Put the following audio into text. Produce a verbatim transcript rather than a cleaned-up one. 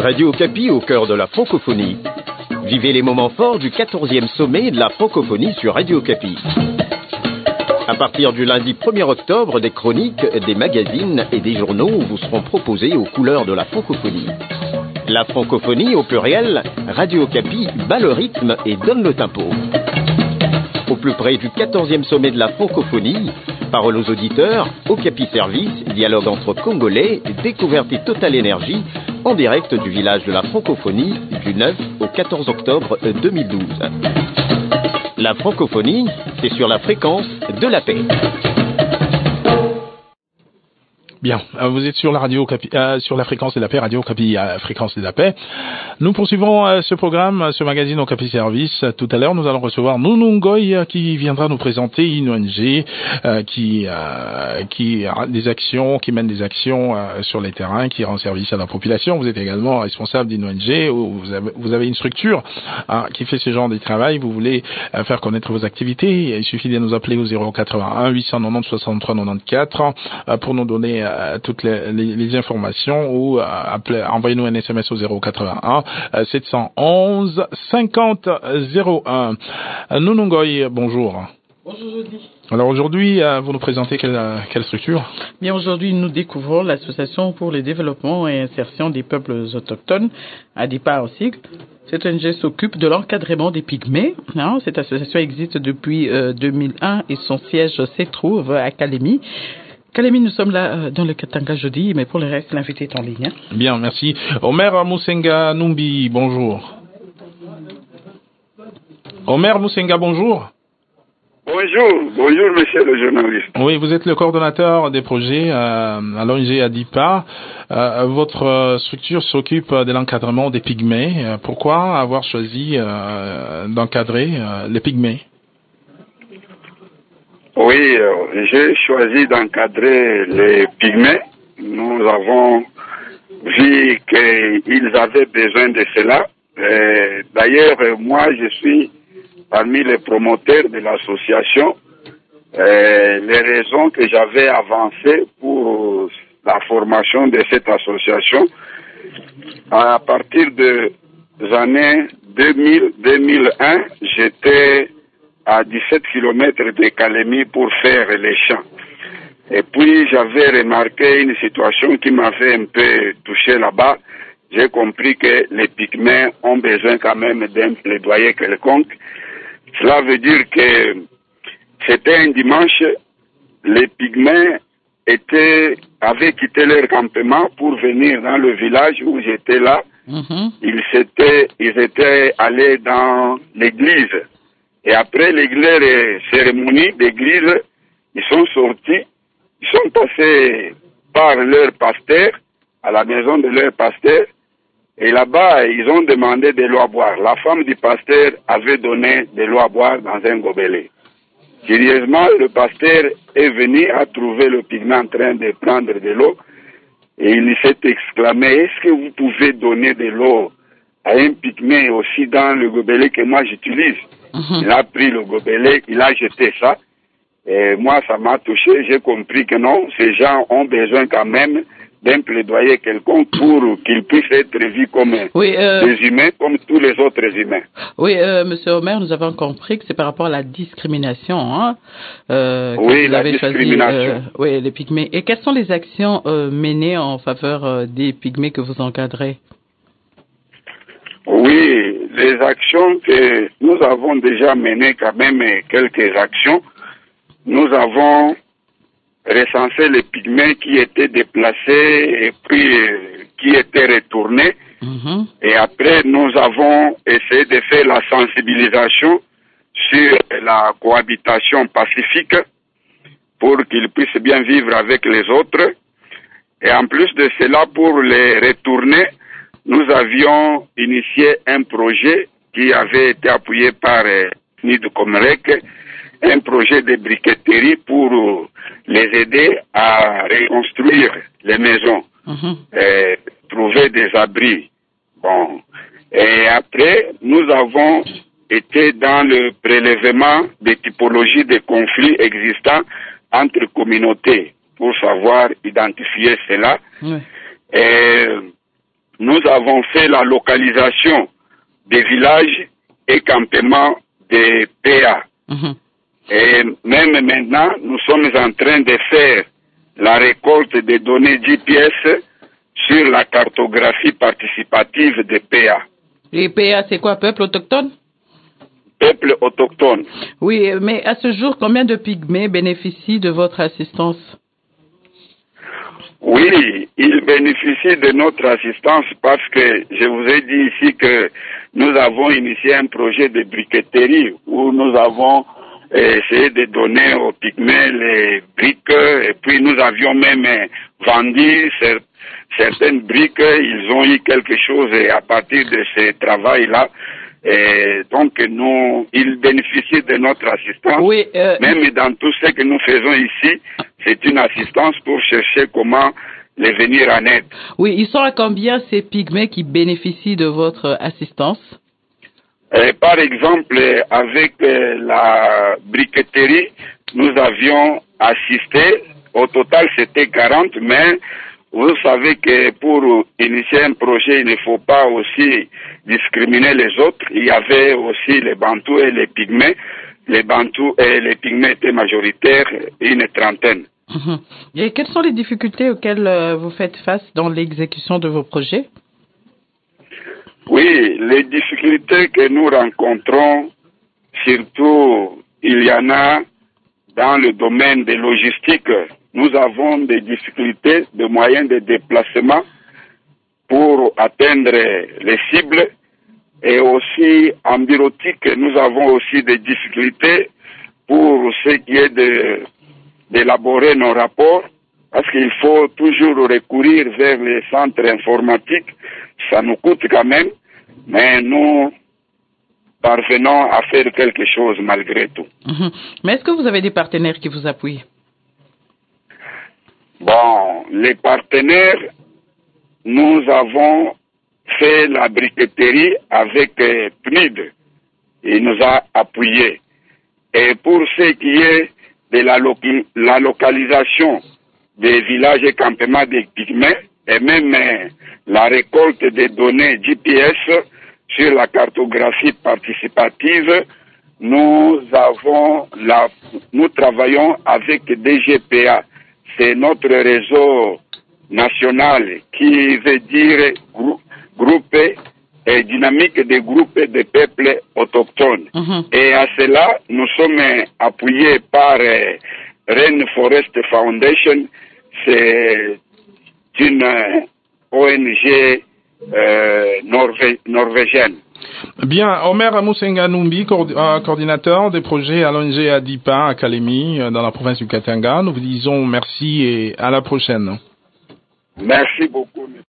Radio Okapi au cœur de la francophonie. Vivez les moments forts du quatorzième sommet de la francophonie sur Radio Okapi. À partir du lundi premier octobre, des chroniques, des magazines et des journaux vous seront proposés aux couleurs de la francophonie. La francophonie au pluriel, Radio Okapi bat le rythme et donne le tempo. Au plus près du quatorzième sommet de la francophonie, parole aux auditeurs, Okapi Service, dialogue entre Congolais, découverte et Total Énergie, en direct du village de la francophonie du neuf au quatorze octobre deux mille douze. La francophonie, c'est sur la fréquence de la paix. Bien, vous êtes sur la radio Okapi, euh, sur la fréquence de la paix, Radio Okapi, euh, fréquence de la paix. Nous poursuivons euh, ce programme, ce magazine Okapi Service. Tout à l'heure, nous allons recevoir Nounou Ngoy euh, qui viendra nous présenter une O N G euh, qui euh, qui a des actions, qui mène des actions euh, sur les terrains, qui rend service à la population. Vous êtes également responsable d'une O N G où vous avez, vous avez une structure hein, qui fait ce genre de travail. Vous voulez euh, faire connaître vos activités. Il suffit de nous appeler au zéro quatre-vingt-un huit cent quatre-vingt-dix soixante-trois quatre-vingt-quatorze euh, pour nous donner euh, toutes les, les, les informations ou euh, appelez, envoyez-nous un S M S au zéro quatre-vingt-un sept cent onze cinquante zéro un. Euh, Nounou Ngoy, bonjour. Bonjour Jody. Alors aujourd'hui, euh, vous nous présentez quelle, quelle structure? Bien, aujourd'hui, nous découvrons l'Association pour le développement et insertion des peuples autochtones, ADIPA en sigle. Cette O N G s'occupe de l'encadrement des pygmées. Hein, cette association existe depuis euh, deux mille un et son siège se trouve à Kalemi. Kalemi, nous sommes là euh, dans le Katanga jeudi, mais pour le reste, l'invité est en ligne. Hein. Bien, merci. Omer Musenga Numbi, bonjour. Omer Musenga, bonjour. Bonjour, bonjour monsieur le journaliste. Oui, vous êtes le coordonnateur des projets euh, à l'O N G ADIPA. Euh, votre structure s'occupe de l'encadrement des pygmées. Euh, pourquoi avoir choisi euh, d'encadrer euh, les pygmées? Oui, euh, j'ai choisi d'encadrer les pygmées. Nous avons vu qu'ils avaient besoin de cela. Et d'ailleurs, moi, je suis parmi les promoteurs de l'association. Et les raisons que j'avais avancées pour la formation de cette association, à partir des années deux mille à deux mille un, j'étais à dix-sept kilomètres de Kalemi pour faire les champs. Et puis j'avais remarqué une situation qui m'avait un peu touché là-bas. J'ai compris que les pygmées ont besoin quand même d'un plaidoyer quelconque. Cela veut dire que c'était un dimanche, les pygmées étaient, avaient quitté leur campement pour venir dans le village où j'étais là. Mm-hmm. Ils, étaient, ils étaient allés dans l'église. Et après les cérémonies d'église, ils sont sortis, ils sont passés par leur pasteur, à la maison de leur pasteur, et là-bas, ils ont demandé de l'eau à boire. La femme du pasteur avait donné de l'eau à boire dans un gobelet. Curieusement, le pasteur est venu à trouver le pygmée en train de prendre de l'eau, et il s'est exclamé, est-ce que vous pouvez donner de l'eau à un pygmée aussi dans le gobelet que moi j'utilise? Mm-hmm. Il a pris le gobelet, il a jeté ça. Et moi, ça m'a touché. J'ai compris que non, ces gens ont besoin quand même d'un plaidoyer quelconque pour qu'ils puissent être vus comme oui, euh... des humains, comme tous les autres humains. Oui, euh, Monsieur Omer, nous avons compris que c'est par rapport à la discrimination. Hein, euh, oui, vous la avez discrimination. Choisi, euh, oui, les pygmées. Et quelles sont les actions euh, menées en faveur euh, des pygmées que vous encadrez? Oui, les actions que nous avons déjà menées, quand même quelques actions. Nous avons recensé les pygmées qui étaient déplacés et puis euh, qui étaient retournés. Mm-hmm. Et après, nous avons essayé de faire la sensibilisation sur la cohabitation pacifique pour qu'ils puissent bien vivre avec les autres. Et en plus de cela, pour les retourner, nous avions initié un projet qui avait été appuyé par euh, Nid Comerec, un projet de briqueterie pour euh, les aider à reconstruire les maisons, mm-hmm. et trouver des abris. Bon. Et après, nous avons été dans le prélèvement des typologies de conflits existants entre communautés pour savoir identifier cela. Oui. Et nous avons fait la localisation des villages et campements des P A. Mm-hmm. Et même maintenant, nous sommes en train de faire la récolte des données G P S sur la cartographie participative des P A. Les P A, c'est quoi, peuple autochtone? Peuple autochtone. Oui, mais à ce jour, combien de pygmées bénéficient de votre assistance? Oui, ils bénéficient de notre assistance parce que je vous ai dit ici que nous avons initié un projet de briqueterie où nous avons essayé de donner aux pygmées les briques et puis nous avions même vendu certaines briques. Ils ont eu quelque chose à partir de ce travail-là. Et donc, nous, ils bénéficient de notre assistance. Oui, euh... Même dans tout ce que nous faisons ici, c'est une assistance pour chercher comment les venir en aide. Oui, ils sont à combien ces pygmées qui bénéficient de votre assistance? Et par exemple, avec la briqueterie, nous avions assisté. Au total, c'était quarante, mais vous savez que pour initier un projet, il ne faut pas aussi discriminer les autres. Il y avait aussi les Bantous et les Pygmées. Les Bantous et les Pygmées étaient majoritaires, une trentaine. Mmh. Et quelles sont les difficultés auxquelles euh, vous faites face dans l'exécution de vos projets? Oui, les difficultés que nous rencontrons, surtout, il y en a dans le domaine des logistiques. Nous avons des difficultés de moyens de déplacement pour atteindre les cibles et aussi en bureautique, nous avons aussi des difficultés pour ce qui est de, d'élaborer nos rapports parce qu'il faut toujours recourir vers les centres informatiques. Ça nous coûte quand même, mais nous parvenons à faire quelque chose malgré tout. Mmh. Mais est-ce que vous avez des partenaires qui vous appuient? Bon, les partenaires, nous avons fait la briqueterie avec euh, P N I D. Il nous a appuyés. Et pour ce qui est de la, lo la localisation des villages et campements des pygmées, et même euh, la récolte des données G P S sur la cartographie participative, nous avons la, nous travaillons avec D G P A. C'est notre réseau national qui veut dire grou groupe et dynamique des groupes de peuples autochtones. Mm-hmm. Et à cela, nous sommes appuyés par euh, Rainforest Foundation. C'est une euh, O N G euh, norvé norvégienne. Bien, Omer Amusenga Numbi, coordinateur des projets à l'O N G Adipa à Kalemi, dans la province du Katanga. Nous vous disons merci et à la prochaine. Merci beaucoup.